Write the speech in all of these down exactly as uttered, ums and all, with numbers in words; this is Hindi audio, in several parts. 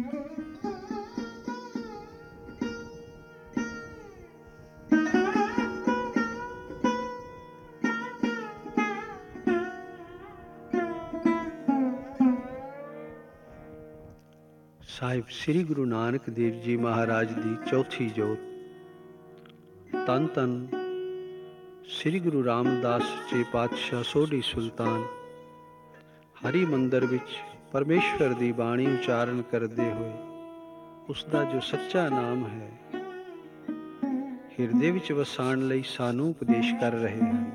ਸਾਹਿਬ ਸ੍ਰੀ ਗੁਰੂ ਨਾਨਕ ਦੇਵ ਜੀ ਮਹਾਰਾਜ ਦੀ ਚੌਥੀ ਜੋਤ। ਧੰਨ ਧੰਨ ਸ੍ਰੀ ਗੁਰੂ ਰਾਮਦਾਸ ਸੱਚੇ ਪਾਤਸ਼ਾਹ ਸੋਢੀ ਸੁਲਤਾਨ ਹਰੀ ਮੰਦਰ ਵਿੱਚ ਪਰਮੇਸ਼ਵਰ ਦੀ ਬਾਣੀ ਉਚਾਰਨ ਕਰਦੇ ਹੋਏ ਉਸ ਦਾ ਜੋ ਸੱਚਾ ਨਾਮ ਹੈ ਹਿਰਦੇ ਵਿੱਚ ਵਸਾਉਣ ਲਈ ਸਾਨੂੰ ਉਪਦੇਸ਼ ਕਰ ਰਹੇ ਹਨ।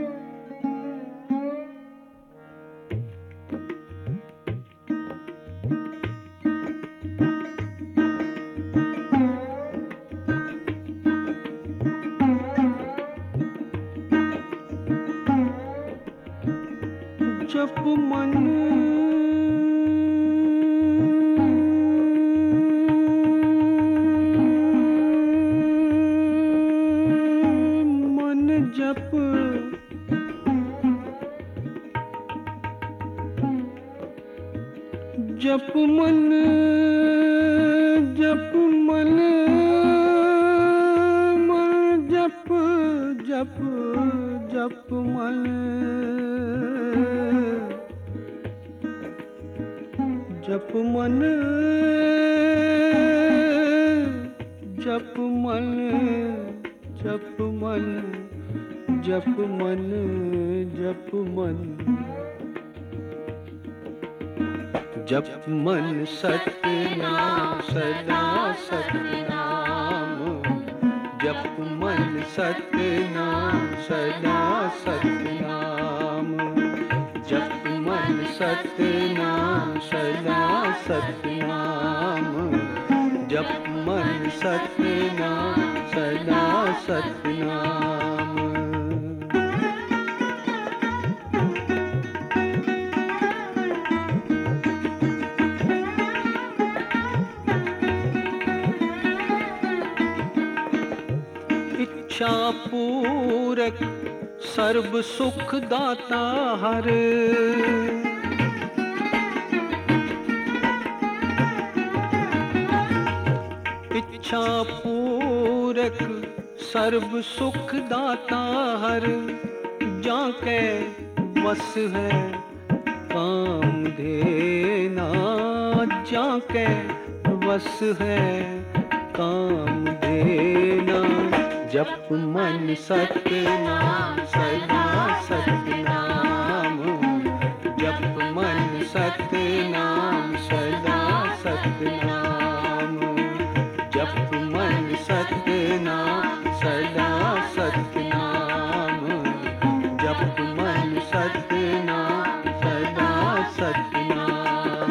जप मन मन जप जप मन जप मन मन जप जप जप मन जप मन जप मन जप मन जप मन जप मन जप मन सतनाम सदा सतनाम जप मन सतनाम सदा सतनाम जप मन सतनाम सदा सतनाम जप मन सतनाम सदा सतनाम। इच्छा पूरक सर्व सुख दाता हर इच्छा पूरक सर्व सुख दाता हर जाके बस है काम देना जाके बस है काम देना जप मन सतनाम सदा सतनाम जप मन सतनाम सदा सतनाम जप मन सतनाम सदा सतनाम जप मन सतनाम सदा सतनाम।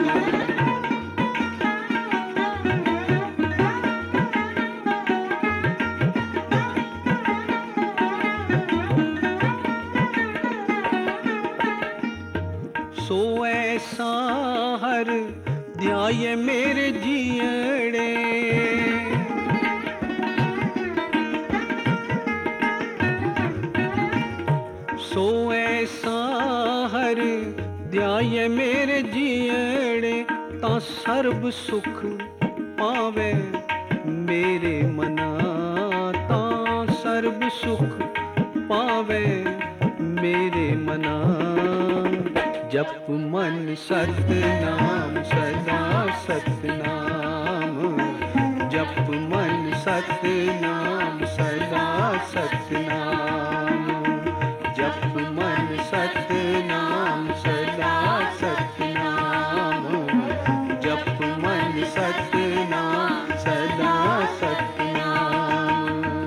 सो ऐसा हर ध्याय मेरे जियड़े सो ऐसा हर ध्याय मेरे जियड़े ता सर्व सुख पावे मेरे मना ता सर्व सुख पावे मेरे मना जप मन सतनाम सदा सतनाम जप मन सतनाम सदा सतनाम जप मन सतनाम सदा सतनाम जप मन सतनाम सदा सतनाम।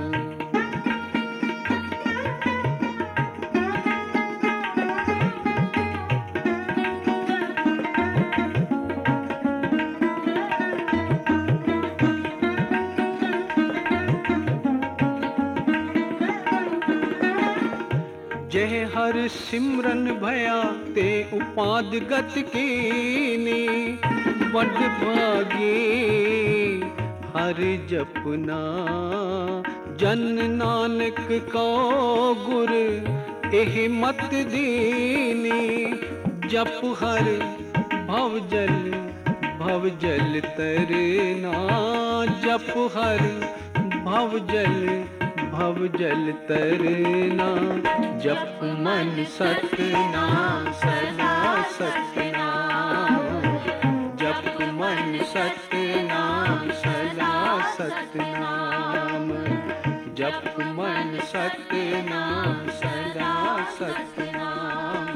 जय हर सिमरन भया ते उपाद गत कीनी बड़ भागे हर जपना जन नानक को गुर एह मत दीनी जप हर भव जल भव जल तरना, जप हर भव जल भव जल तरना। जप मन सतनाम सदा सतनाम, जप मन सतनाम सदा सतनाम, जप मन सतनाम सदा सतनाम।